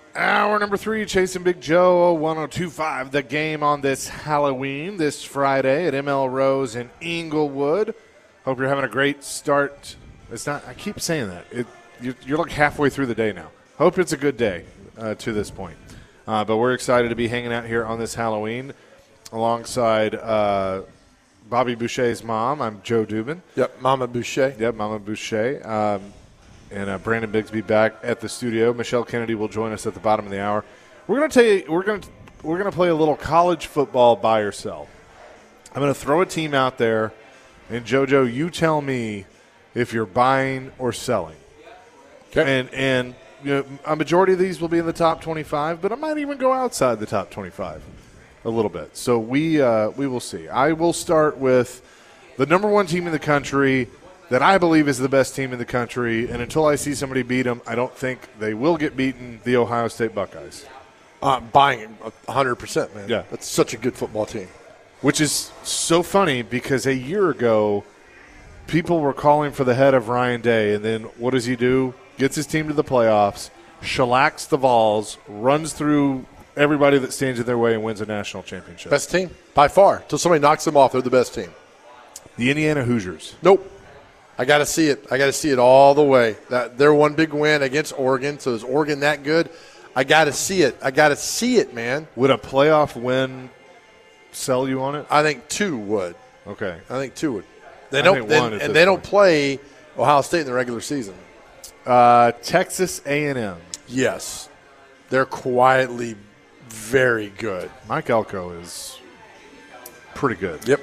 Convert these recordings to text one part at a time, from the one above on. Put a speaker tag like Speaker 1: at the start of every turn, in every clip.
Speaker 1: Hour number 3, Chasing Big Joe, 102.5. The Game on this Halloween, this Friday at ML Rose in Inglewood. Hope you're having a great start. It's not. I keep saying that. You're like halfway through the day now. Hope it's a good day to this point. But we're excited to be hanging out here on this Halloween alongside Bobby Boucher's mom. I'm Joe Dubin.
Speaker 2: Yep, Mama Boucher.
Speaker 1: Yep, Mama Boucher. And Brandon Bigsby back at the studio. Michelle Kennedy will join us at the bottom of the hour. We're going to tell you we're going to play a little college football buy or sell. I'm going to throw a team out there, and JoJo, you tell me if you're buying or selling.
Speaker 2: Okay.
Speaker 1: And you know, a majority of these will be in the top 25, but I might even go outside the top 25 a little bit. So we will see. I will start with the number one team in the country that I believe is the best team in the country, and until I see somebody beat them, I don't think they will get beaten, the Ohio State Buckeyes.
Speaker 2: Buying it 100%, man.
Speaker 1: Yeah.
Speaker 2: That's such a good football team.
Speaker 1: Which is so funny because a year ago, people were calling for the head of Ryan Day, and then what does he do? Gets his team to the playoffs, shellacks the Vols, runs through everybody that stands in their way and wins a national championship.
Speaker 2: Best team, by far. Until somebody knocks them off, they're the best team.
Speaker 1: The Indiana Hoosiers.
Speaker 2: Nope. I got to see it. I got to see it all the way. Their one big win against Oregon, so is Oregon that good? I got to see it. I got to see it, man.
Speaker 1: Would a playoff win sell you on it?
Speaker 2: I think 2 would.
Speaker 1: Okay.
Speaker 2: I think 2 would.
Speaker 1: I think one at
Speaker 2: and
Speaker 1: this
Speaker 2: they don't
Speaker 1: point.
Speaker 2: play Ohio State in the regular season.
Speaker 1: Texas A&M.
Speaker 2: Yes. They're quietly very good.
Speaker 1: Mike Elko is pretty good.
Speaker 2: Yep.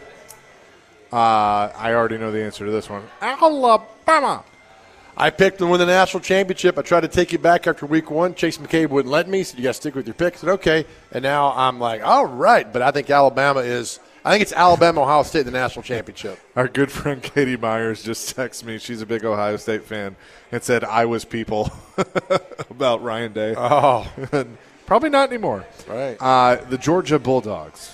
Speaker 1: I already know the answer to this one. Alabama.
Speaker 2: I picked them to win the national championship. I tried to take you back after week 1. Chase McCabe wouldn't let me. He said, you got to stick with your pick. I said, okay. And now I'm like, all right. But I think it's Alabama, Ohio State in the national championship.
Speaker 1: Our good friend Katie Myers just texted me. She's a big Ohio State fan and said, I was people about Ryan Day.
Speaker 2: Oh.
Speaker 1: Probably not anymore.
Speaker 2: Right.
Speaker 1: The Georgia Bulldogs.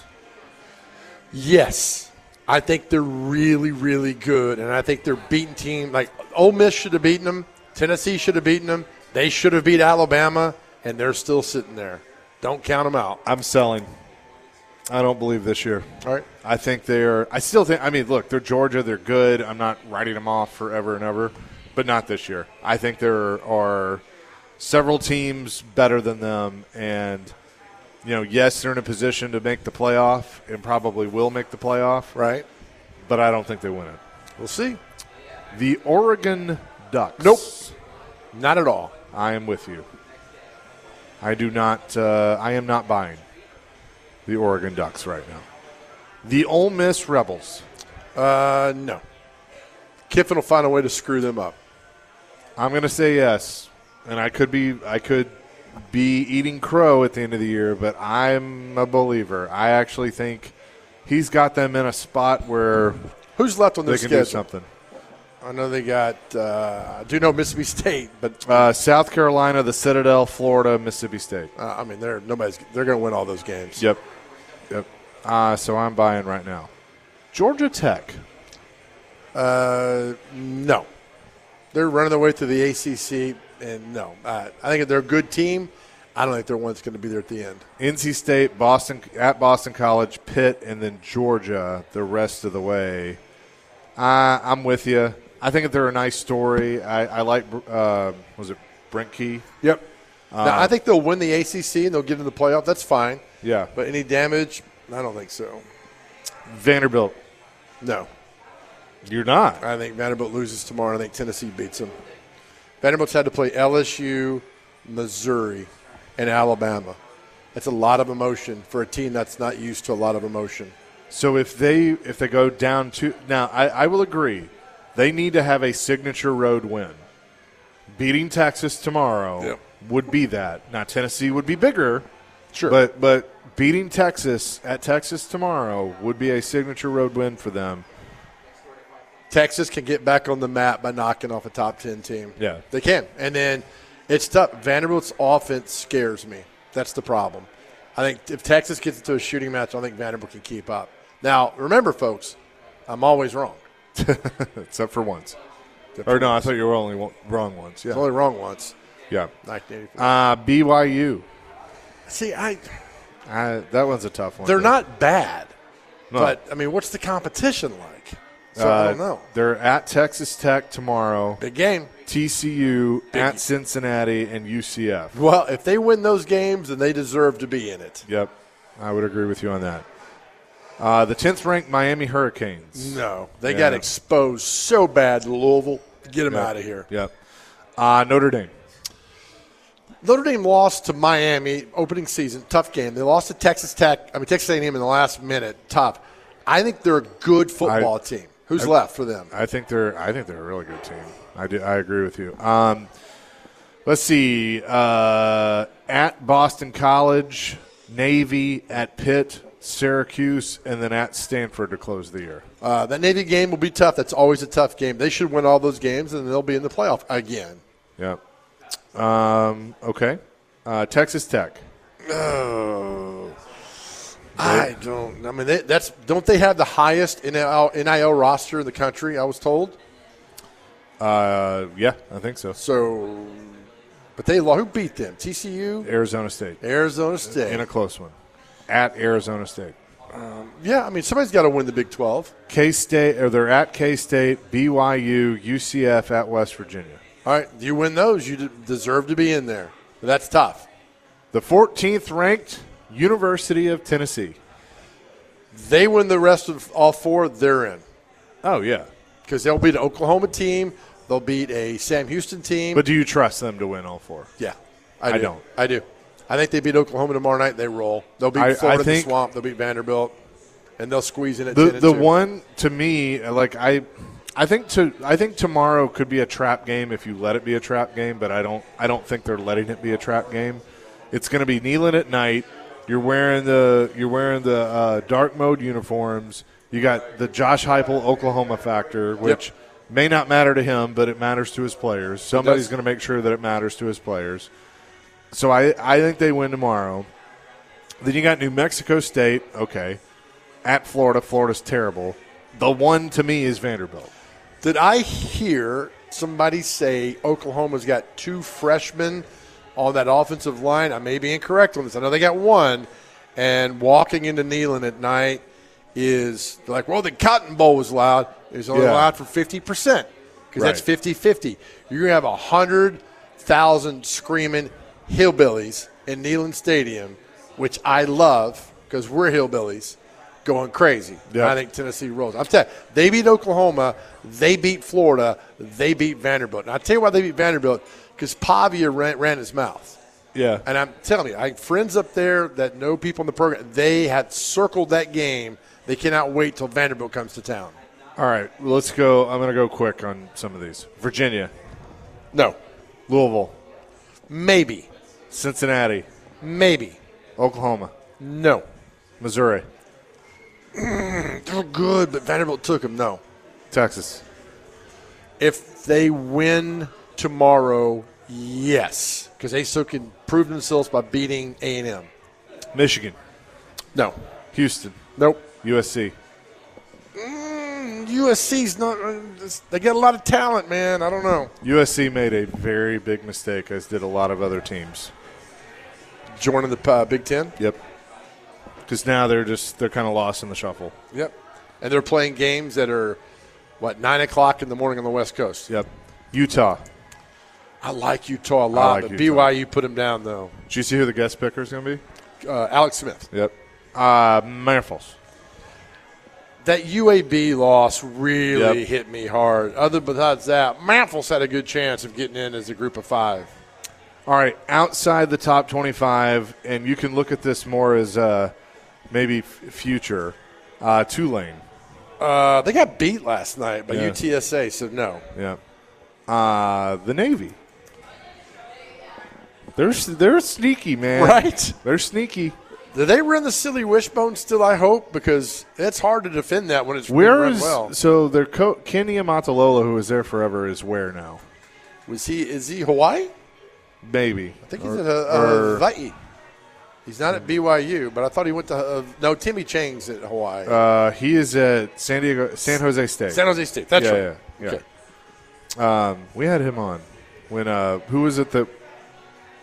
Speaker 2: Yes. I think they're really, really good, and I think they're beating team. Like, Ole Miss should have beaten them. Tennessee should have beaten them. They should have beat Alabama, and they're still sitting there. Don't count them out.
Speaker 1: I'm selling. I don't believe this year.
Speaker 2: All right.
Speaker 1: I still think, look, they're Georgia. They're good. I'm not writing them off forever and ever, but not this year. I think there are several teams better than them, and yes, they're in a position to make the playoff and probably will make the playoff.
Speaker 2: Right.
Speaker 1: But I don't think they win it.
Speaker 2: We'll see.
Speaker 1: The Oregon Ducks.
Speaker 2: Nope. Not at all.
Speaker 1: I am with you. I am not buying the Oregon Ducks right now. The Ole Miss Rebels.
Speaker 2: No. Kiffin will find a way to screw them up.
Speaker 1: I'm going to say yes, and I could be eating crow at the end of the year, but I'm a believer. I actually think he's got them in a spot where
Speaker 2: who's left on their
Speaker 1: they can
Speaker 2: schedule?
Speaker 1: do something.
Speaker 2: I know they got I do know Mississippi State, but
Speaker 1: South Carolina, the Citadel, Florida, Mississippi State.
Speaker 2: they're going to win all those games.
Speaker 1: Yep. So I'm buying right now. Georgia Tech.
Speaker 2: No. They're running their way through the ACC, and no. I think they're a good team. I don't think they're one that's going to be there at the end.
Speaker 1: NC State, Boston College, Pitt, and then Georgia the rest of the way. I'm with you. I think they're a nice story. I like, was it Brent Key?
Speaker 2: Yep. Now, I think they'll win the ACC and they'll get in the playoff. That's fine.
Speaker 1: Yeah.
Speaker 2: But any damage, I don't think so.
Speaker 1: Vanderbilt.
Speaker 2: No.
Speaker 1: You're not.
Speaker 2: I think Vanderbilt loses tomorrow. I think Tennessee beats them. Vanderbilt's had to play LSU, Missouri, and Alabama. That's a lot of emotion for a team that's not used to a lot of emotion.
Speaker 1: So if they go down to – now, I will agree. They need to have a signature road win. Beating Texas tomorrow would be that. Now, Tennessee would be bigger.
Speaker 2: Sure.
Speaker 1: But beating Texas at Texas tomorrow would be a signature road win for them.
Speaker 2: Texas can get back on the map by knocking off a top 10 team.
Speaker 1: Yeah.
Speaker 2: They can. And then it's tough. Vanderbilt's offense scares me. That's the problem. I think if Texas gets into a shooting match, I think Vanderbilt can keep up. Now, remember, folks, I'm always wrong.
Speaker 1: Except for once. Or no, I thought you were only wrong once. Yeah.
Speaker 2: It's only wrong once.
Speaker 1: Yeah.
Speaker 2: 1984.
Speaker 1: BYU.
Speaker 2: See,
Speaker 1: That one's a tough one.
Speaker 2: they're not bad,
Speaker 1: No.
Speaker 2: but I mean, what's the competition like? So I don't know.
Speaker 1: They're at Texas Tech tomorrow.
Speaker 2: Big game.
Speaker 1: TCU at Cincinnati and UCF.
Speaker 2: Well, if they win those games, then they deserve to be in it.
Speaker 1: Yep, I would agree with you on that. The 10th ranked Miami Hurricanes.
Speaker 2: No, they got exposed so bad to Louisville. Get them out of here.
Speaker 1: Yep. Notre Dame.
Speaker 2: Notre Dame lost to Miami opening season, tough game. They lost to Texas A&M in the last minute, tough. I think they're a good football team. Who's left for them?
Speaker 1: I think they're a really good team. I agree with you. Let's see. At Boston College, Navy, at Pitt, Syracuse, and then at Stanford to close the year.
Speaker 2: That Navy game will be tough. That's always a tough game. They should win all those games, and they'll be in the playoff again.
Speaker 1: Yep. Okay. Texas Tech.
Speaker 2: Oh. I don't. I mean, don't they have the highest NIL roster in the country? I was told.
Speaker 1: Yeah, I think so.
Speaker 2: So, but who beat them? TCU,
Speaker 1: Arizona State
Speaker 2: in
Speaker 1: a close one at Arizona State.
Speaker 2: Yeah, I mean somebody's got to win the Big 12.
Speaker 1: K-State, or they're at K-State, BYU, UCF at West Virginia.
Speaker 2: All right, you win those, you deserve to be in there. But that's tough.
Speaker 1: The 14th ranked University of Tennessee.
Speaker 2: They win the rest of all four, they're in.
Speaker 1: Oh, yeah.
Speaker 2: Because they'll beat an Oklahoma team. They'll beat a Sam Houston team.
Speaker 1: But do you trust them to win all four?
Speaker 2: Yeah,
Speaker 1: I don't.
Speaker 2: I do. I think they beat Oklahoma tomorrow night. They roll. They'll beat Florida in the Swamp. They'll beat Vanderbilt. And they'll squeeze in at 10 and 2.
Speaker 1: The one, to me, like I think tomorrow could be a trap game if you let it be a trap game, but I don't think they're letting it be a trap game. It's going to be Neyland at night. You're wearing the dark mode uniforms. You got the Josh Heupel Oklahoma factor, which may not matter to him, but it matters to his players. Somebody's going to make sure that it matters to his players. So I think they win tomorrow. Then you got New Mexico State, okay, at Florida. Florida's terrible. The one to me is Vanderbilt.
Speaker 2: Did I hear somebody say Oklahoma's got 2 freshmen on that offensive line? I may be incorrect on this. I know they got one, and walking into Neyland at night is like, well, the Cotton Bowl was loud. It was only loud for 50% because that's 50-50. You're going to have 100,000 screaming hillbillies in Neyland Stadium, which I love because we're hillbillies, going crazy. Yep. I think Tennessee rolls. I'm telling you, they beat Oklahoma, they beat Florida, they beat Vanderbilt. And I'll tell you why they beat Vanderbilt, because Pavia ran his mouth.
Speaker 1: Yeah.
Speaker 2: And I'm telling you, I have friends up there that know people in the program. They had circled that game. They cannot wait till Vanderbilt comes to town.
Speaker 1: All right, let's go. I'm going to go quick on some of these. Virginia.
Speaker 2: No.
Speaker 1: Louisville.
Speaker 2: Maybe.
Speaker 1: Cincinnati.
Speaker 2: Maybe.
Speaker 1: Oklahoma.
Speaker 2: No.
Speaker 1: Missouri.
Speaker 2: They're good, but Vanderbilt took them. No.
Speaker 1: Texas.
Speaker 2: If they win tomorrow, yes, because they still can prove themselves by beating A&M.
Speaker 1: Michigan.
Speaker 2: No.
Speaker 1: Houston.
Speaker 2: Nope.
Speaker 1: USC.
Speaker 2: USC's not. They got a lot of talent, man. I don't know.
Speaker 1: USC made a very big mistake, as did a lot of other teams.
Speaker 2: Joining the Big Ten.
Speaker 1: Yep. Because now they're kind of lost in the shuffle.
Speaker 2: Yep. And they're playing games that are 9:00 in the morning on the West Coast.
Speaker 1: Yep. Utah.
Speaker 2: I like Utah a lot, but
Speaker 1: Utah.
Speaker 2: BYU put them down though.
Speaker 1: Did you see who the guest picker is going to be?
Speaker 2: Alex Smith.
Speaker 1: Yep. Marfels.
Speaker 2: That UAB loss really hit me hard. Other besides that, Manfels had a good chance of getting in as a group of 5.
Speaker 1: All right, outside the top 25, and you can look at this more as maybe future. Tulane.
Speaker 2: They got beat last night by UTSA, so no.
Speaker 1: Yeah. The Navy. They're sneaky, man.
Speaker 2: Right?
Speaker 1: They're sneaky.
Speaker 2: Do they run the silly wishbone still, I hope? Because it's hard to defend that when it's run well.
Speaker 1: So their Kenny Amatalola, who was there forever, is where now?
Speaker 2: Is he Hawaii?
Speaker 1: Maybe.
Speaker 2: I think he's at Hawaii. He's not at BYU, but I thought he went to no, Timmy Chang's at Hawaii.
Speaker 1: He is at San Jose State.
Speaker 2: San Jose State. That's right.
Speaker 1: Yeah.
Speaker 2: Okay.
Speaker 1: We had him on when who was it that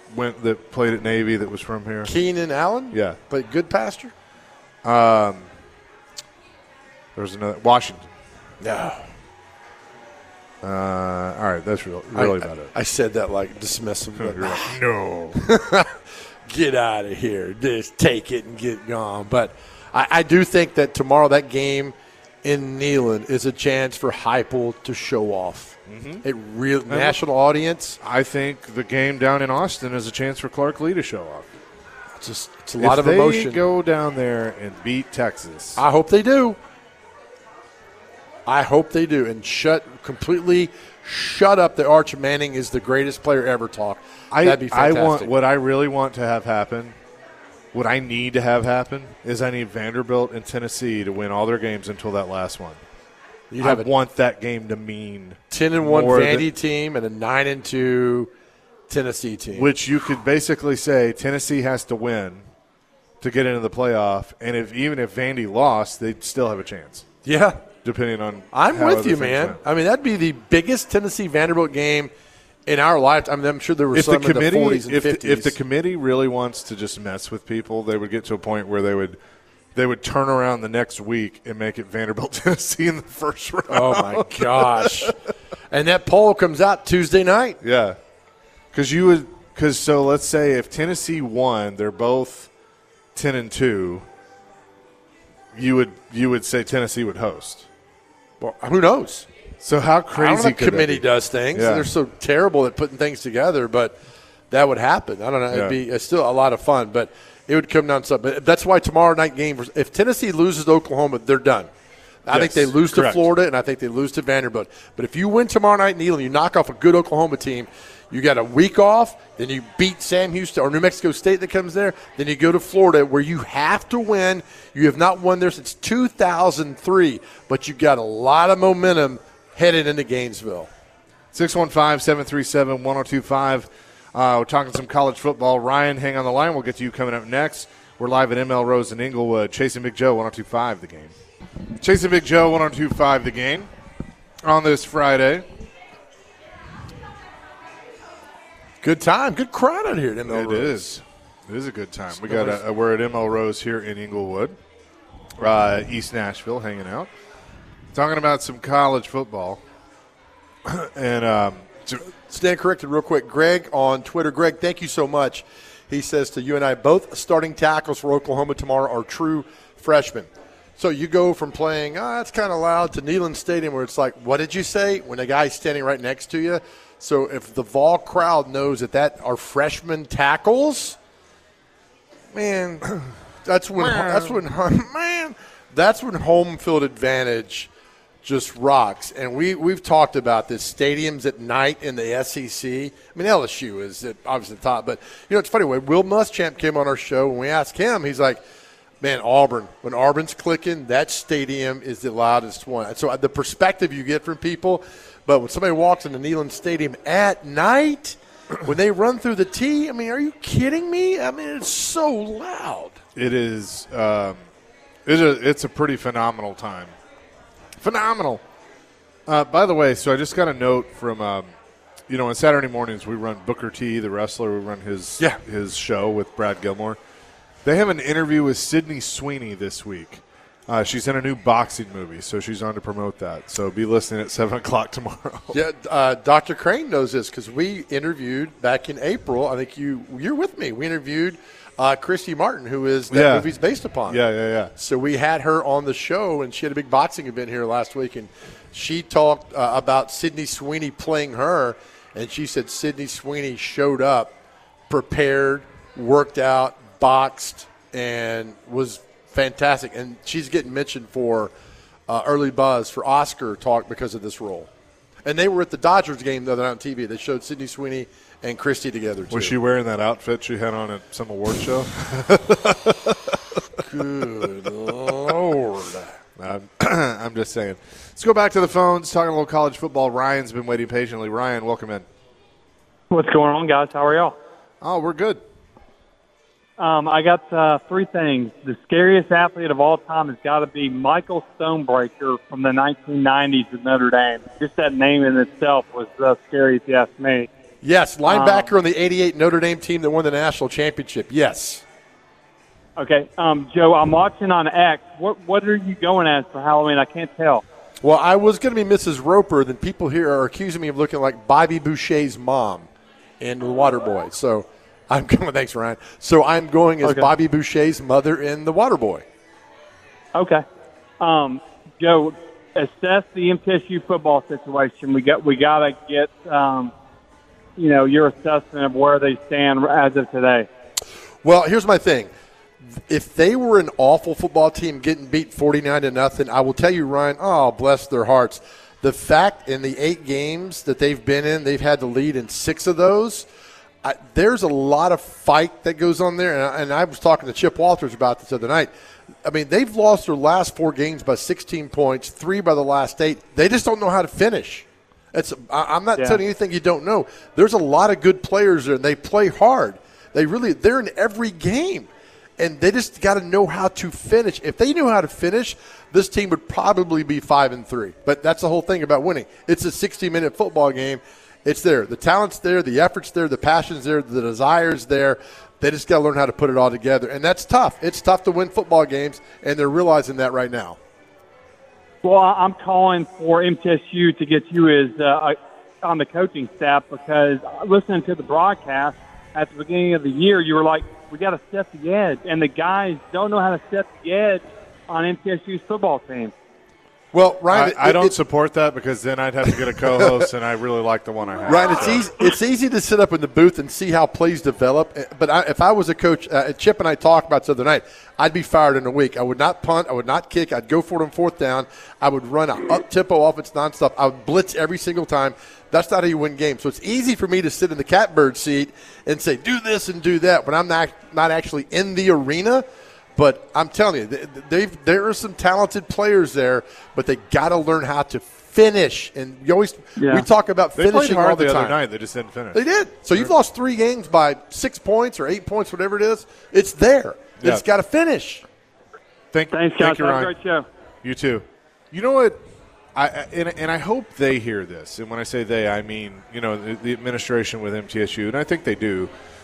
Speaker 1: that played at Navy that was from here?
Speaker 2: Keenan Allen?
Speaker 1: Yeah.
Speaker 2: But good pastor?
Speaker 1: There was another Washington.
Speaker 2: No.
Speaker 1: All right, that's really about it.
Speaker 2: I said that like dismissive. But
Speaker 1: No.
Speaker 2: Get out of here. Just take it and get gone. But I do think that tomorrow that game in Neyland is a chance for Heupel to show off. Mm-hmm. A real national audience.
Speaker 1: I think the game down in Austin is a chance for Clark Lee to show off.
Speaker 2: It's a lot of emotion.
Speaker 1: If they go down there and beat Texas.
Speaker 2: I hope they do. And completely shut up that Arch Manning is the greatest player ever talk. That'd be fantastic.
Speaker 1: What I really want to have happen, what I need to have happen, is I need Vanderbilt and Tennessee to win all their games until that last one. I want that game to mean
Speaker 2: 10-1 Vandy team and a 9-2 Tennessee team.
Speaker 1: Which you could basically say Tennessee has to win to get into the playoff, and even if Vandy lost, they'd still have a chance.
Speaker 2: Yeah.
Speaker 1: Depending on
Speaker 2: I'm with you, man.
Speaker 1: went.
Speaker 2: I mean, that'd be the biggest Tennessee-Vanderbilt game in our lifetime. I'm sure there were some in the 40s and 50s.
Speaker 1: If the committee really wants to just mess with people, they would get to a point where they would turn around the next week and make it Vanderbilt, Tennessee in the first round.
Speaker 2: Oh, my gosh. And that poll comes out Tuesday night.
Speaker 1: Yeah. Because let's say if Tennessee won, they're both 10-2, you would say Tennessee would host.
Speaker 2: Well, who knows?
Speaker 1: So how crazy
Speaker 2: I don't know
Speaker 1: could
Speaker 2: the committee does things.
Speaker 1: Yeah.
Speaker 2: They're so terrible at putting things together, but that would happen. I don't know. It's still a lot of fun, but it would come down to something. But that's why tomorrow night game, if Tennessee loses to Oklahoma, they're done. I think they lose to Florida, and I think they lose to Vanderbilt. But if you win tomorrow night in Neyland, you knock off a good Oklahoma team, you got a week off, then you beat Sam Houston or New Mexico State that comes there, then you go to Florida where you have to win. You have not won there since 2003, but you got a lot of momentum headed into Gainesville.
Speaker 1: 615-737-1025. We're talking some college football. Ryan, hang on the line. We'll get to you coming up next. We're live at ML Rose in Inglewood. Chasing Big Joe, 102.5 The Game. Chasing Big Joe, 102.5 The Game on this Friday.
Speaker 2: Good time. Good crowd out here at ML Rose.
Speaker 1: It is. It is a good time. We're at ML Rose here in Inglewood, East Nashville, hanging out. Talking about some college football. And
Speaker 2: stand corrected real quick. Greg on Twitter. Greg, thank you so much. He says to you and I, both starting tackles for Oklahoma tomorrow are true freshmen. So you go from playing, it's kind of loud, to Neyland Stadium where it's like, what did you say? When a guy's standing right next to you. So if the Vol crowd knows that are freshman tackles, man, that's when home field advantage just rocks. And we've talked about this, stadiums at night in the SEC. I mean, LSU is obviously the top, but it's funny, when Will Muschamp came on our show, when we asked him, he's like, man, Auburn. When Auburn's clicking, that stadium is the loudest one. And so the perspective you get from people, but when somebody walks into Neyland Stadium at night, when they run through the tee, I mean, are you kidding me? I mean, it's so loud.
Speaker 1: It is. It's a pretty phenomenal time. Phenomenal. By the way, so I just got a note from, on Saturday mornings we run Booker T, the wrestler. We run his show with Brad Gilmore. They have an interview with Sydney Sweeney this week. She's in a new boxing movie, so she's on to promote that. So be listening at 7 o'clock tomorrow.
Speaker 2: Yeah, Dr. Crane knows this because we interviewed back in April. I think you're with me. We interviewed Christy Martin, who is that movie's based upon.
Speaker 1: Yeah.
Speaker 2: So we had her on the show, and she had a big boxing event here last week, and she talked about Sydney Sweeney playing her, and she said Sydney Sweeney showed up, prepared, worked out, boxed, and was fantastic. And she's getting mentioned for early buzz for Oscar talk because of this role. And they were at the Dodgers game the other night on TV. They showed Sydney Sweeney and Christy together, too.
Speaker 1: Was she wearing that outfit she had on at some award show?
Speaker 2: Good Lord.
Speaker 1: I'm just saying. Let's go back to the phones, talking a little college football. Ryan's been waiting patiently. Ryan, welcome in.
Speaker 3: What's going on, guys? How are y'all?
Speaker 1: Oh, we're good.
Speaker 3: I got three things. The scariest athlete of all time has got to be Michael Stonebreaker from the 1990s at Notre Dame. Just that name in itself was scary if you ask me.
Speaker 2: Yes, linebacker on the 88 Notre Dame team that won the national championship. Yes.
Speaker 3: Okay, Joe, I'm watching on X. What are you going as for Halloween? I can't tell.
Speaker 2: Well, I was going to be Mrs. Roper. Then people here are accusing me of looking like Bobby Boucher's mom in The Waterboy. So I'm going. Thanks, Ryan. So I'm going as Bobby Boucher's mother in The Waterboy.
Speaker 3: Okay, Joe, assess the MTSU football situation. We got to get your assessment of where they stand as of today.
Speaker 2: Well, here's my thing. If they were an awful football team getting beat 49-0, I will tell you, Ryan, oh, bless their hearts. The fact in the 8 games that they've been in, they've had to lead in 6 of those. There's a lot of fight that goes on there, and I was talking to Chip Walters about this the other night. I mean, they've lost their last 4 games by 16 points, 3 by the last 8. They just don't know how to finish. I'm not telling you anything you don't know. There's a lot of good players there, and they play hard. They're in every game. And they just got to know how to finish. If they knew how to finish, this team would probably be 5-3. But that's the whole thing about winning. It's a 60-minute football game. It's there. The talent's there. The effort's there. The passion's there. The desire's there. They just got to learn how to put it all together. And that's tough. It's tough to win football games, and they're realizing that right now.
Speaker 3: Well, I'm calling for MTSU to get you as on the coaching staff, because listening to the broadcast at the beginning of the year, you were like, we got to set the edge, and the guys don't know how to set the edge on MTSU's football team.
Speaker 2: Well, Ryan,
Speaker 1: I don't support that, because then I'd have to get a co-host, and I really like the one I have.
Speaker 2: Ryan, it's easy to sit up in the booth and see how plays develop. But if I was a coach, Chip and I talked about the other night, I'd be fired in a week. I would not punt. I would not kick. I'd go for it on 4th down. I would run an up-tempo offense nonstop. I would blitz every single time. That's not how you win games. So it's easy for me to sit in the catbird seat and say, do this and do that, when I'm not actually in the arena. But I'm telling you, there are some talented players there, but they got to learn how to finish. And we talk about finishing all the time.
Speaker 1: The other night, they just didn't finish.
Speaker 2: They did. So you've lost 3 games by 6 points or 8 points, whatever it is. It's there. Yeah. It's got to finish.
Speaker 3: Thanks, guys.
Speaker 1: Thank you, Ryan.
Speaker 3: Have a great show.
Speaker 1: You too. You know what? I hope they hear this. And when I say they, I mean, the administration with MTSU, and I think they do.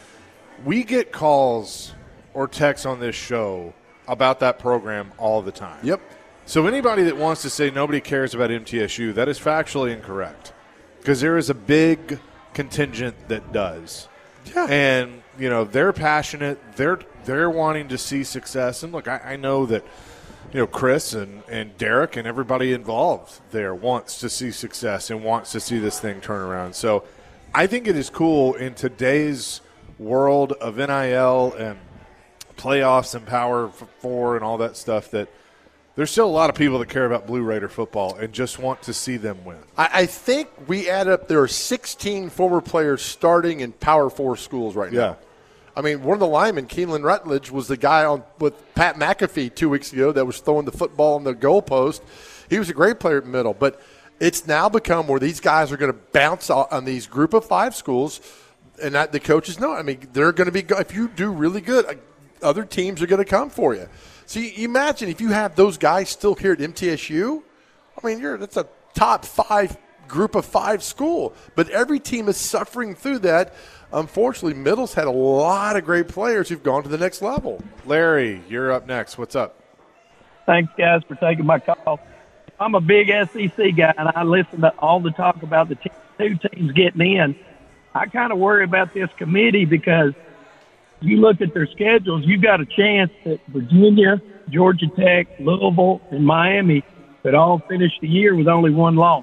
Speaker 1: We get calls or texts on this show about that program all the time.
Speaker 2: Yep.
Speaker 1: So anybody that wants to say nobody cares about MTSU, that is factually incorrect, because there is a big contingent that does.
Speaker 2: Yeah.
Speaker 1: And, they're passionate. They're wanting to see success. And, look, I know that, Chris and Derek and everybody involved there wants to see success and wants to see this thing turn around. So I think it is cool in today's world of NIL and playoffs and Power 4 and all that stuff that there's still a lot of people that care about Blue Raider football and just want to see them win.
Speaker 2: I think we add up there are 16 former players starting in Power 4 schools right now.
Speaker 1: Yeah.
Speaker 2: I mean, one of the linemen, Keeneland Rutledge, was the guy with Pat McAfee 2 weeks ago that was throwing the football on the goalpost. He was a great player in the middle. But it's now become where these guys are going to bounce on these group of 5 schools, and the coaches know. I mean, they're going to be – if you do really good, other teams are going to come for you. So you imagine if you have those guys still here at MTSU, I mean, that's a top 5 group of 5 school. But every team is suffering through that. Unfortunately, Middle's had a lot of great players who've gone to the next level.
Speaker 1: Larry, you're up next. What's up?
Speaker 4: Thanks, guys, for taking my call. I'm a big SEC guy, and I listen to all the talk about the 2 teams getting in. I kind of worry about this committee because you look at their schedules, you've got a chance that Virginia, Georgia Tech, Louisville, and Miami could all finish the year with only 1 loss.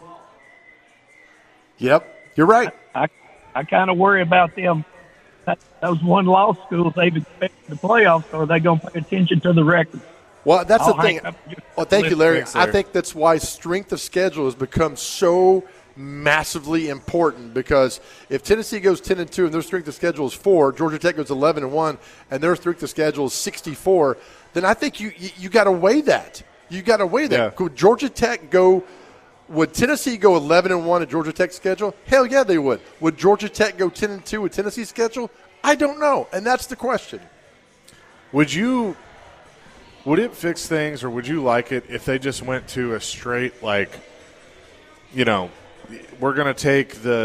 Speaker 2: Yep, you're right.
Speaker 4: I kind of worry about them. Those 1-loss schools, they've expected the playoffs, so are they going to pay attention to the record?
Speaker 2: Well, that's the thing. Well, thank you, Larry. I think that's why strength of schedule has become so massively important, because if Tennessee goes 10-2 and their strength of schedule is 4, Georgia Tech goes 11-1 and their strength of schedule is 64, then I think you got to weigh that. You got to weigh that. Yeah. Could Georgia Tech go? Would Tennessee go 11-1 at Georgia Tech's schedule? Hell yeah, they would. Would Georgia Tech go 10-2 with Tennessee's schedule? I don't know, and that's the question.
Speaker 1: Would it fix things, or would you like it if they just went to a straight, we're going to take the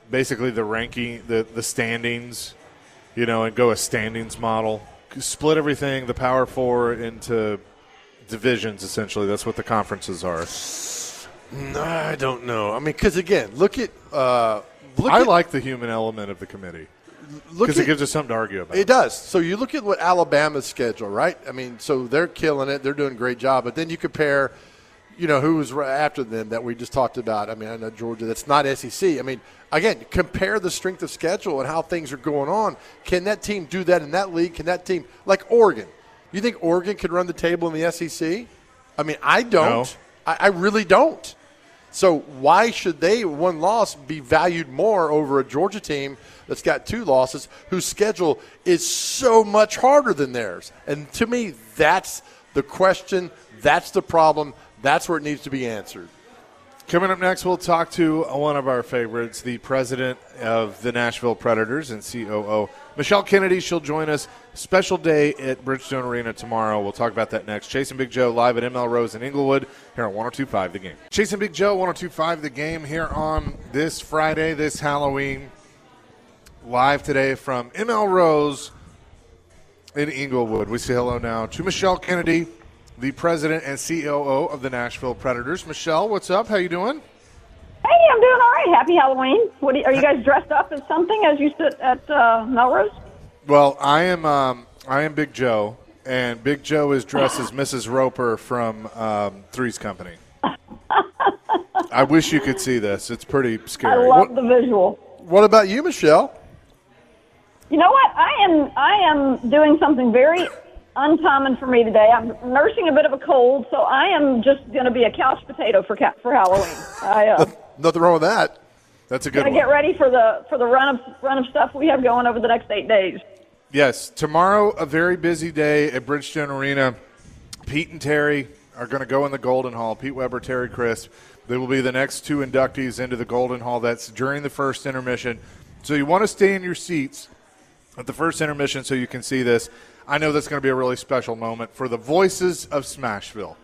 Speaker 1: basically the ranking, the standings, and go a standings model. Split everything, the Power Four, into divisions, essentially. That's what the conferences are.
Speaker 2: No, I don't know. I mean, because, again, look at
Speaker 1: I like the human element of the committee because it gives us something to argue about.
Speaker 2: It does. So you look at what Alabama's schedule, right? I mean, so they're killing it. They're doing a great job. But then you compare, who was after them that we just talked about. I mean, I know Georgia. That's not SEC. I mean, again, compare the strength of schedule and how things are going on. Can that team do that in that league? Can that team – like Oregon. You think Oregon could run the table in the SEC? I mean, I don't.
Speaker 1: No.
Speaker 2: I really don't. So why should one loss, be valued more over a Georgia team that's got 2 losses whose schedule is so much harder than theirs? And to me, that's the question. That's the problem. That's where it needs to be answered.
Speaker 1: Coming up next, we'll talk to one of our favorites, the president of the Nashville Predators and COO, Michelle Kennedy. She'll join us. Special day at Bridgestone Arena tomorrow. We'll talk about that next. Chasing Big Joe live at ML Rose in Inglewood here on 102.5 The Game. Chasing Big Joe, 102.5 The Game here on this Friday, this Halloween. Live today from ML Rose in Inglewood. We say hello now to Michelle Kennedy, the president and COO of the Nashville Predators. Michelle, what's up? How you doing?
Speaker 5: Hey, I'm doing all right. Happy Halloween. Are you guys dressed up as something as you sit at Melrose?
Speaker 1: Well, I am Big Joe, and Big Joe is dressed as Mrs. Roper from Three's Company. I wish you could see this. It's pretty scary.
Speaker 5: I love the visual.
Speaker 2: What about you, Michelle?
Speaker 5: You know what? I am doing something very uncommon for me today. I'm nursing a bit of a cold, so I am just going to be a couch potato for Halloween.
Speaker 2: Nothing wrong with that.
Speaker 1: That's a good one.
Speaker 5: Get ready for the run of stuff we have going over the next 8 days.
Speaker 1: Yes, tomorrow a very busy day at Bridgestone Arena. Pete and Terry are going to go in the Golden Hall. Pete Weber, Terry Crisp. They will be the next 2 inductees into the Golden Hall. That's during the first intermission. So you want to stay in your seats at the first intermission so you can see this. I know that's going to be a really special moment for the voices of Smashville.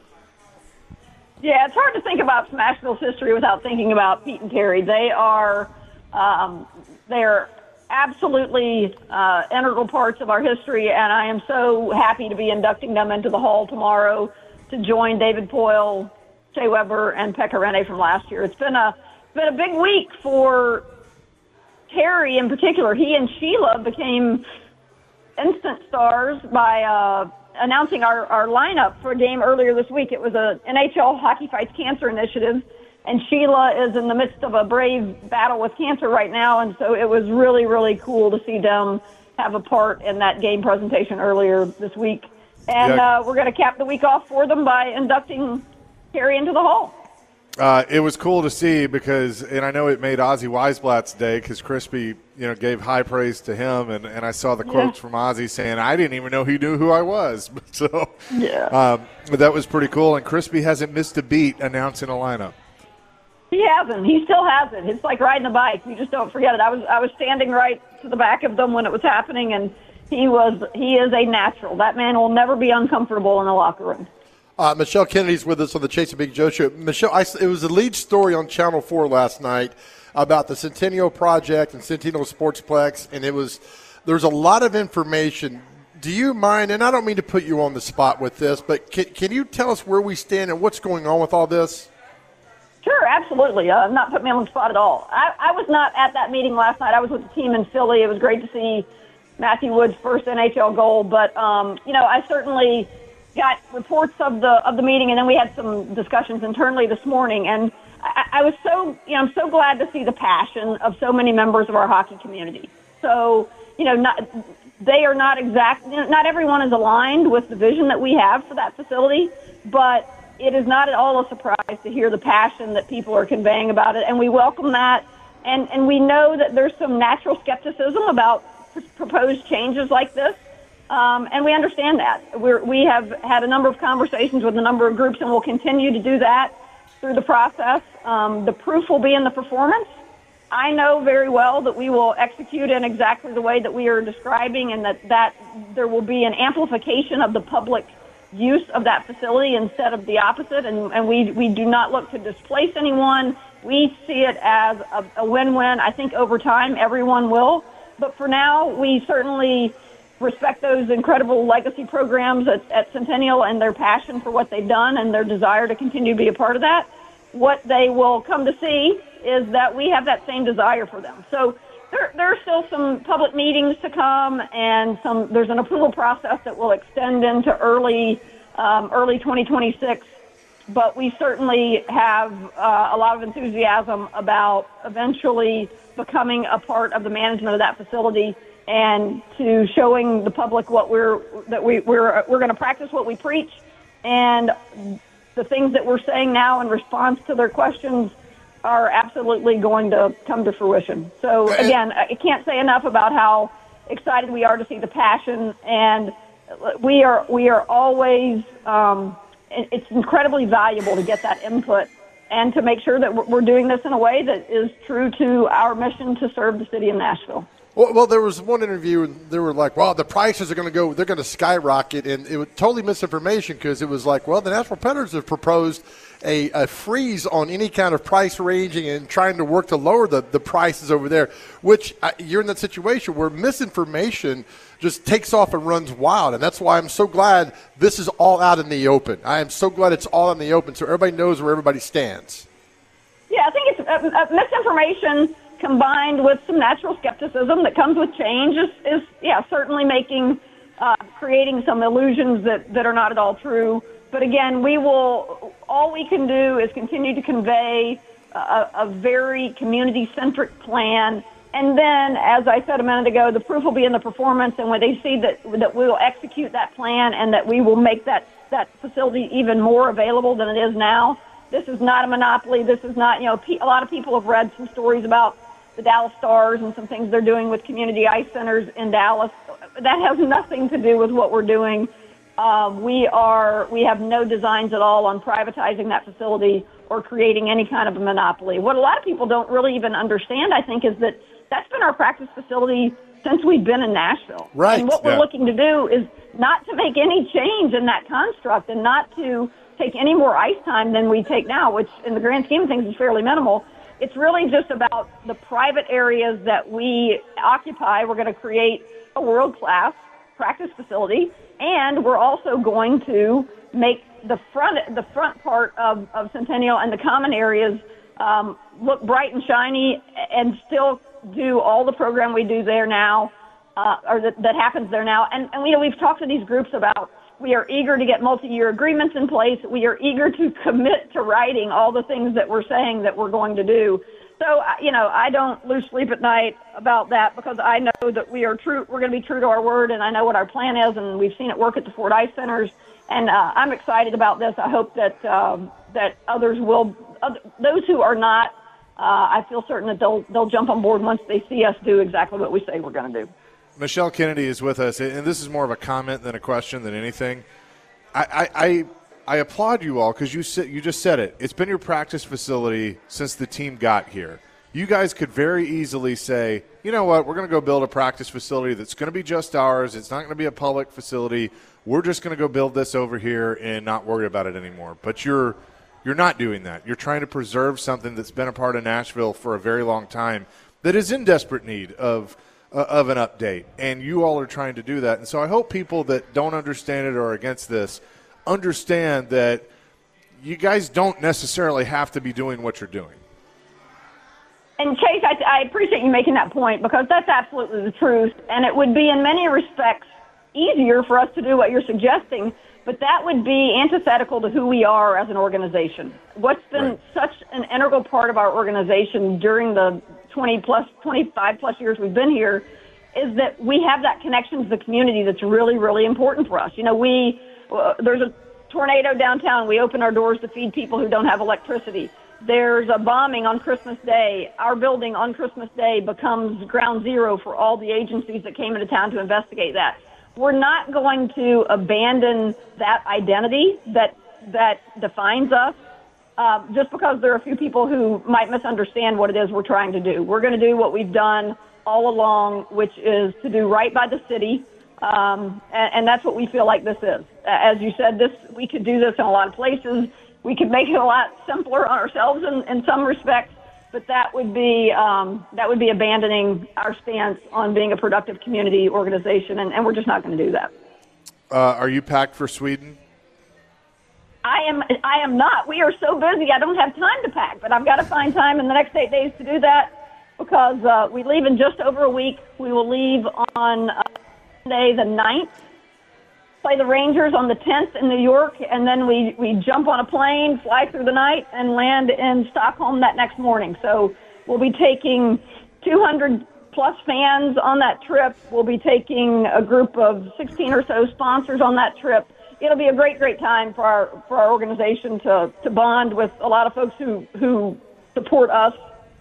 Speaker 5: Yeah, it's hard to think about Smashville's history without thinking about Pete and Terry. They are they're absolutely integral parts of our history, and I am so happy to be inducting them into the hall tomorrow to join David Poyle, Shea Weber, and Pekka Rinne from last year. It's been a big week for Terry in particular. He and Sheila became instant stars by announcing our lineup for a game earlier this week. It was a NHL Hockey Fights Cancer initiative, and Sheila is in the midst of a brave battle with cancer right now, and so it was really, really cool to see them have a part in that game presentation earlier this week. And we're going to cap the week off for them by inducting Terry into the hall.
Speaker 1: It was cool to see because, and I know it made Ozzy Weisblatt's day because Crispy, gave high praise to him, and I saw the quotes from Ozzy saying, I didn't even know he knew who I was. So that was pretty cool, and Crispy hasn't missed a beat announcing a lineup.
Speaker 5: He hasn't. He still hasn't. It's like riding a bike. You just don't forget it. I was standing right to the back of them when it was happening, and he is a natural. That man will never be uncomfortable in the locker room.
Speaker 2: Michelle Kennedy's with us on the Chasing Big Joe show. Michelle, it was the lead story on Channel 4 last night about the Centennial Project and Centennial Sportsplex, and there was a lot of information. Do you mind, and I don't mean to put you on the spot with this, but can you tell us where we stand and what's going on with all this?
Speaker 5: Sure, absolutely. Not putting me on the spot at all. I was not at that meeting last night. I was with the team in Philly. It was great to see Matthew Wood's first NHL goal, but I certainly got reports of the meeting, and then we had some discussions internally this morning, and I was I'm so glad to see the passion of so many members of our hockey community. So, not everyone is aligned with the vision that we have for that facility, but it is not at all a surprise to hear the passion that people are conveying about it, and we welcome that, and we know that there's some natural skepticism about proposed changes like this. And we understand that. We have had a number of conversations with a number of groups, and we'll continue to do that through the process. The proof will be in the performance. I know very well that we will execute in exactly the way that we are describing, and that there will be an amplification of the public use of that facility instead of the opposite, and we do not look to displace anyone. We see it as a win-win. I think over time everyone will, but for now we certainly respect those incredible legacy programs at Centennial and their passion for what they've done and their desire to continue to be a part of that. What they will come to see is that we have that same desire for them. So there are still some public meetings to come, and there's an approval process that will extend into early 2026. But we certainly have a lot of enthusiasm about eventually becoming a part of the management of that facility and to showing the public what we're going to practice what we preach, and the things that we're saying now in response to their questions are absolutely going to come to fruition. So again, I can't say enough about how excited we are to see the passion, and we are always. It's incredibly valuable to get that input and to make sure that we're doing this in a way that is true to our mission to serve the city of Nashville.
Speaker 2: Well, there was one interview, and they were like, well, the prices are going to they're going to skyrocket, and it was totally misinformation because it was like, well, the Nashville Predators have proposed a freeze on any kind of price ranging and trying to work to lower the prices over there, which you're in that situation where misinformation just takes off and runs wild, and that's why I'm so glad this is all out in the open. I am so glad it's all in the open so everybody knows where everybody stands.
Speaker 5: Yeah, I think it's misinformation combined with some natural skepticism that comes with change is certainly creating some illusions that are not at all true. But again, all we can do is continue to convey a very community-centric plan. And then, as I said a minute ago, the proof will be in the performance, and when they see that we will execute that plan and that we will make that facility even more available than it is now. This is not a monopoly. This is not, a lot of people have read some stories about the Dallas Stars and some things they're doing with community ice centers in Dallas. That has nothing to do with what we're doing. We have no designs at all on privatizing that facility or creating any kind of a monopoly. What a lot of people don't really even understand, I think, is that that's been our practice facility since we've been in Nashville.
Speaker 2: Right.
Speaker 5: And what we're looking to do is not to make any change in that construct and not to take any more ice time than we take now, which in the grand scheme of things is fairly minimal. It's really just about the private areas that we occupy. We're going to create a world-class practice facility, and we're also going to make the front part of Centennial and the common areas look bright and shiny, and still do all the program we do there now, or that happens there now. And we've talked to these groups about. We are eager to get multi-year agreements in place. We are eager to commit to writing all the things that we're saying that we're going to do. So, I don't lose sleep at night about that because I know that we're going to be true to our word, and I know what our plan is, and we've seen it work at the Ford Ice Centers. And I'm excited about this. I hope that others will. Those who are not, I feel certain that they'll jump on board once they see us do exactly what we say we're going to do.
Speaker 1: Michelle Kennedy is with us, and this is more of a comment than a question than anything. I applaud you all because you just said it. It's been your practice facility since the team got here. You guys could very easily say, you know what, we're going to go build a practice facility that's going to be just ours. It's not going to be a public facility. We're just going to go build this over here and not worry about it anymore. But you're not doing that. You're trying to preserve something that's been a part of Nashville for a very long time that is in desperate need of an update, and you all are trying to do that. And so I hope people that don't understand it or are against this understand that you guys don't necessarily have to be doing what you're doing.
Speaker 5: And Chase, I appreciate you making that point because that's absolutely the truth, and it would be in many respects easier for us to do what you're suggesting, but that would be antithetical to who we are as an organization. What's been such an integral part of our organization during the 25-plus years we've been here is that we have that connection to the community that's really, really important for us. There's a tornado downtown. We open our doors to feed people who don't have electricity. There's a bombing on Christmas Day. Our building on Christmas Day becomes ground zero for all the agencies that came into town to investigate that. We're not going to abandon that identity that defines us just because there are a few people who might misunderstand what it is we're trying to do. We're going to do what we've done all along, which is to do right by the city, And that's what we feel like this is. As you said, we could do this in a lot of places. We could make it a lot simpler on ourselves in some respects, but that would be abandoning our stance on being a productive community organization, and we're just not going to do that.
Speaker 1: Are you packed for Sweden?
Speaker 5: I am not. We are so busy, I don't have time to pack, but I've got to find time in the next 8 days to do that because we leave in just over a week. We will leave on Monday the 9th, play the Rangers on the 10th in New York, and then we jump on a plane, fly through the night, and land in Stockholm that next morning. So we'll be taking 200-plus fans on that trip. We'll be taking a group of 16 or so sponsors on that trip. It'll be a great, great time for our organization to bond with a lot of folks who support us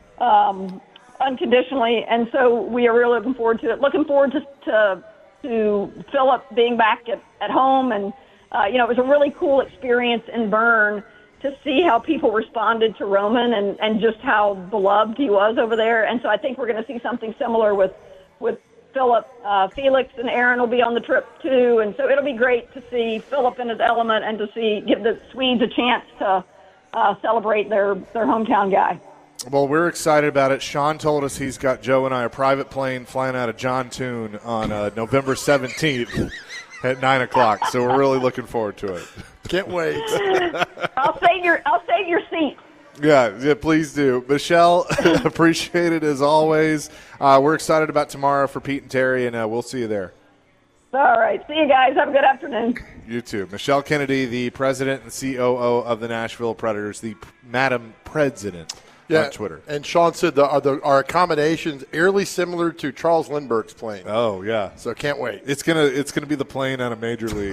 Speaker 5: unconditionally, and so we are really looking forward to it. Looking forward to Philip being back at home, and it was a really cool experience in Bern to see how people responded to Roman and just how beloved he was over there. And so I think we're going to see something similar with Philip. Felix and Aaron will be on the trip too, and so it'll be great to see Philip in his element and to give the Swedes a chance to celebrate their hometown guy.
Speaker 1: Well, we're excited about it. Sean told us he's got Joe and I a private plane flying out of John Tune on November 17th at 9 o'clock, so we're really looking forward to it.
Speaker 2: Can't wait.
Speaker 5: I'll save your seat.
Speaker 1: Yeah, please do. Michelle, appreciate it as always. We're excited about tomorrow for Pete and Terry, and we'll see you there.
Speaker 5: All right. See you guys. Have a good afternoon.
Speaker 1: You too. Michelle Kennedy, the president and COO of the Nashville Predators, the Madam President on Twitter.
Speaker 2: And Sean said our accommodations eerily similar to Charles Lindbergh's plane.
Speaker 1: Oh, yeah.
Speaker 2: So can't wait.
Speaker 1: It's gonna be the plane out of Major League.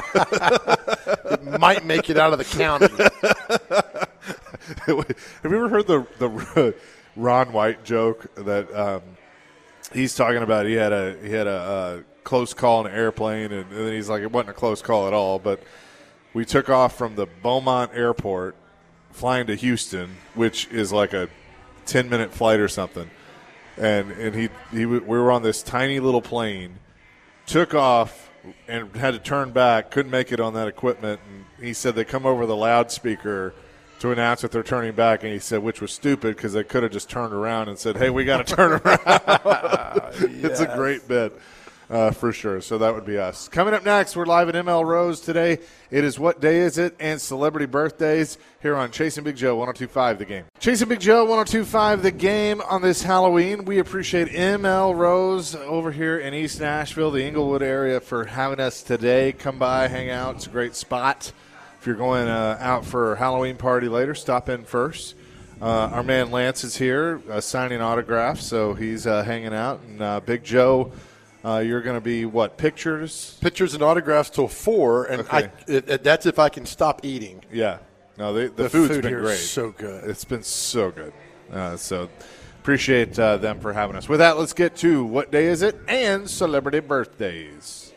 Speaker 2: It might make it out of the county.
Speaker 1: Have you ever heard the Ron White joke that he's talking about? He had a close call in an airplane, and then he's like, it wasn't a close call at all, but we took off from the Beaumont Airport, flying to Houston, which is like a 10-minute flight or something, and we were on this tiny little plane, took off and had to turn back, couldn't make it on that equipment, and he said they come over the loudspeaker to announce that they're turning back, and he said, which was stupid because they could have just turned around and said, hey, we got to turn around. It's a great bit. For sure. So that would be us. Coming up next, we're live at ML Rose today. It is What Day Is It? And celebrity birthdays here on Chasing Big Joe 102.5 The Game. Chasing Big Joe 102.5 The Game on this Halloween. We appreciate ML Rose over here in East Nashville, the Inglewood area, for having us today. Come by, hang out. It's a great spot. If you're going out for a Halloween party later, stop in first. Our man Lance is here signing autographs, so he's hanging out. And Big Joe, you're going to be, what, pictures?
Speaker 2: Pictures and autographs till 4, and
Speaker 1: okay.
Speaker 2: That's if I can stop eating.
Speaker 1: Yeah. No, the food's
Speaker 2: food
Speaker 1: been
Speaker 2: here
Speaker 1: great.
Speaker 2: Is so good.
Speaker 1: It's been so good. So appreciate them for having us. With that, let's get to What Day Is It? And celebrity birthdays.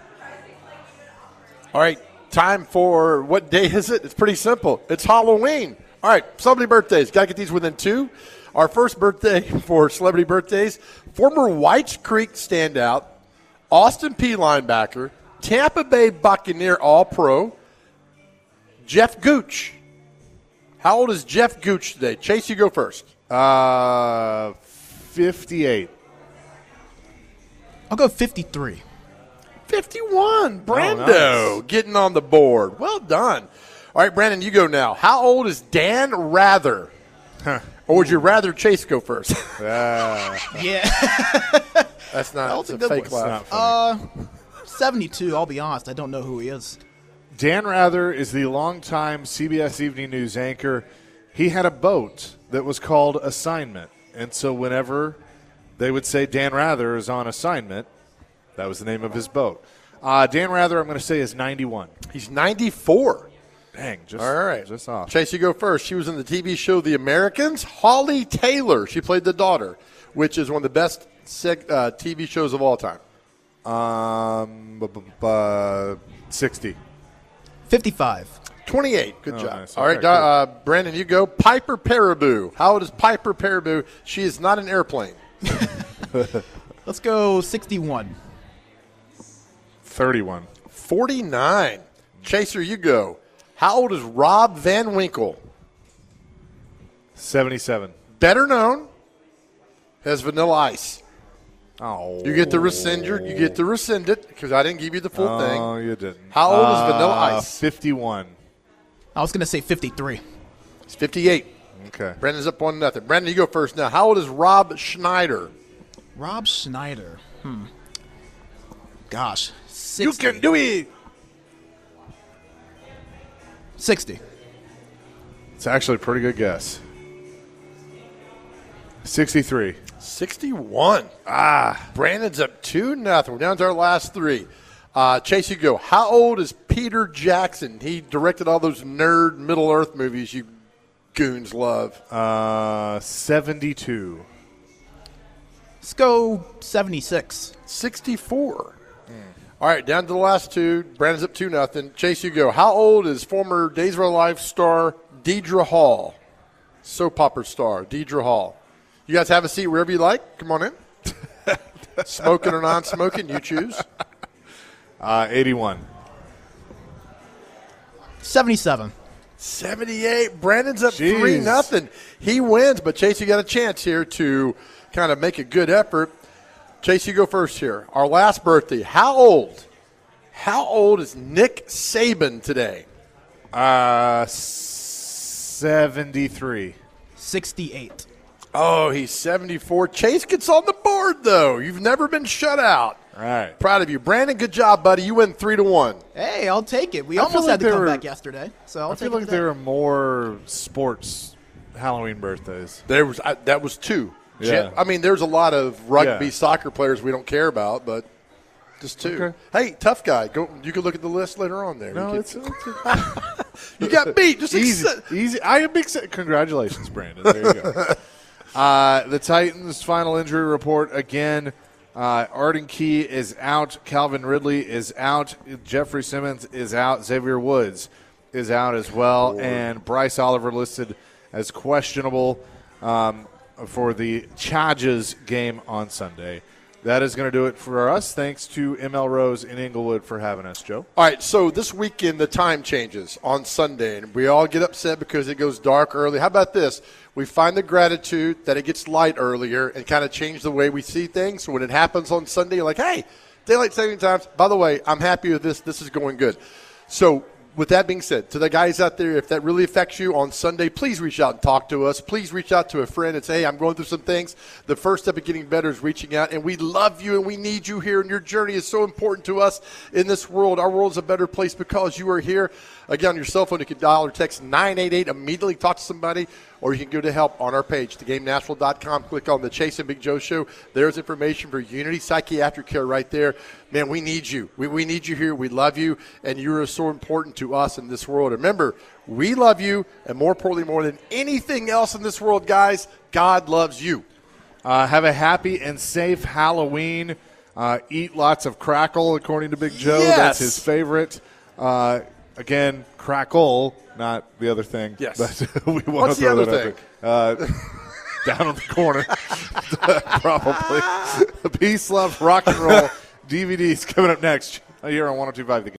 Speaker 2: All right, time for What Day Is It? It's pretty simple. It's Halloween. All right, celebrity birthdays. Got to get these within 2. Our first birthday for celebrity birthdays, former Whites Creek standout, Austin Peay linebacker, Tampa Bay Buccaneer All-Pro, Jeff Gooch. How old is Jeff Gooch today? Chase, you go first.
Speaker 1: 58.
Speaker 6: I'll go 53.
Speaker 2: 51. Brando
Speaker 1: nice.
Speaker 2: Getting on the board. Well done. All right, Brandon, you go now. How old is Dan Rather? Or would you rather Chase go first?
Speaker 6: Yeah.
Speaker 2: That's not
Speaker 6: That's
Speaker 2: a
Speaker 6: a good
Speaker 2: fake
Speaker 6: one.
Speaker 2: laugh.
Speaker 6: 72, I'll be honest. I don't know who he is.
Speaker 1: Dan Rather is the longtime CBS Evening News anchor. He had a boat that was called Assignment. And so whenever they would say Dan Rather is on assignment, that was the name of his boat. Dan Rather, I'm going to say, is 91.
Speaker 2: He's 94.
Speaker 1: Dang,
Speaker 2: All right.
Speaker 1: just off.
Speaker 2: Chase, you go first. She was in the TV show The Americans. Holly Taylor. She played the daughter, which is one of the best TV shows of all time.
Speaker 1: 60.
Speaker 6: 55.
Speaker 2: 28. Good job.
Speaker 1: Nice.
Speaker 2: All right,
Speaker 1: Okay,
Speaker 2: Brandon, you go. Piper Paraboo. How old is Piper Paraboo? She is not an airplane.
Speaker 6: Let's go 61.
Speaker 1: 31.
Speaker 2: 49. Chaser, you go. How old is Rob Van Winkle?
Speaker 1: 77.
Speaker 2: Better known as Vanilla Ice.
Speaker 1: Oh.
Speaker 2: You get to rescind it because I didn't give you the full thing.
Speaker 1: Oh, you didn't.
Speaker 2: How old is Vanilla Ice?
Speaker 1: 51.
Speaker 6: I was going to say 53.
Speaker 2: It's 58.
Speaker 1: Okay.
Speaker 2: Brandon's up 1-0. Brandon, you go first now. How old is Rob Schneider?
Speaker 6: Rob Schneider. Gosh. 60.
Speaker 1: You can do it.
Speaker 6: 60.
Speaker 1: It's actually a pretty good guess. 63.
Speaker 2: 61. Brandon's up 2-0. We're down to our last three. Chase, you go. How old is Peter Jackson? He directed all those nerd Middle Earth movies you goons love.
Speaker 1: 72.
Speaker 6: Let's go 76.
Speaker 2: 64. All right, down to the last two. Brandon's up 2-0. Chase, you go. How old is former Days of Our Life star Deidre Hall? Soap opera star Deidre Hall. You guys have a seat wherever you like. Come on in. Smoking or non-smoking, you choose.
Speaker 1: 81.
Speaker 6: 77.
Speaker 2: 78. Brandon's up
Speaker 1: Jeez.
Speaker 2: 3-0. He wins, but Chase, you got a chance here to kind of make a good effort. Chase, you go first here. Our last birthday. How old is Nick Saban today?
Speaker 1: 73.
Speaker 6: 68.
Speaker 2: Oh, he's 74. Chase gets on the board, though. You've never been shut out.
Speaker 1: All right.
Speaker 2: Proud of you. Brandon, good job, buddy. You win 3-1.
Speaker 6: Hey, I'll take it. We
Speaker 1: I
Speaker 6: almost
Speaker 1: feel
Speaker 6: had
Speaker 1: like
Speaker 6: to come
Speaker 1: there
Speaker 6: back
Speaker 1: were-
Speaker 6: yesterday, so I'll
Speaker 1: I feel
Speaker 6: take it
Speaker 1: like
Speaker 6: today.
Speaker 1: there are more sports Halloween birthdays.
Speaker 2: That was two.
Speaker 1: Yeah.
Speaker 2: I mean, there's a lot of rugby,
Speaker 1: Yeah.
Speaker 2: soccer players we don't care about, but just two.
Speaker 1: Okay.
Speaker 2: Hey, tough guy. Go. You can look at the list later on there.
Speaker 1: No,
Speaker 2: you,
Speaker 1: it's
Speaker 2: you got beat. Just
Speaker 1: easy. Easy. I am excited. Congratulations, Brandon. There you go. The Titans' final injury report again. Arden Key is out. Calvin Ridley is out. Jeffrey Simmons is out. Xavier Woods is out as well. And Bryce Oliver listed as questionable for the Chargers game on Sunday. That is going to do it for us. Thanks to ML Rose in Inglewood for having us, Joe.
Speaker 2: All right, so this weekend the time changes on Sunday, and we all get upset because it goes dark early. How about this? We find the gratitude that it gets light earlier and kind of change the way we see things. So when it happens on Sunday, you're like, hey, daylight saving times. By the way, I'm happy with this. This is going good. So with that being said, to the guys out there, if that really affects you on Sunday, please reach out and talk to us. Please reach out to a friend and say, hey, I'm going through some things. The first step of getting better is reaching out, and we love you and we need you here, and your journey is so important to us in this world. Our world is a better place because you are here. Again, on your cell phone, you can dial or text 988, immediately talk to somebody, or you can go to help on our page, theGameNashville.com. Click on the Chase and Big Joe Show. There's information for Unity Psychiatric Care right there. Man, we need you. We need you here. We love you, and you are so important to us in this world. Remember, we love you, and more importantly, more than anything else in this world, guys, God loves you.
Speaker 1: Have a happy and safe Halloween. Eat lots of crackle, according to Big Joe.
Speaker 2: Yes.
Speaker 1: That's his favorite. Again, crackle, not the other thing.
Speaker 2: Yes.
Speaker 1: But we want
Speaker 2: What's
Speaker 1: to
Speaker 2: the
Speaker 1: throw
Speaker 2: other
Speaker 1: that out there. Down in the corner, probably. Peace, love, rock and roll. DVDs coming up next here on 102.5 The Game.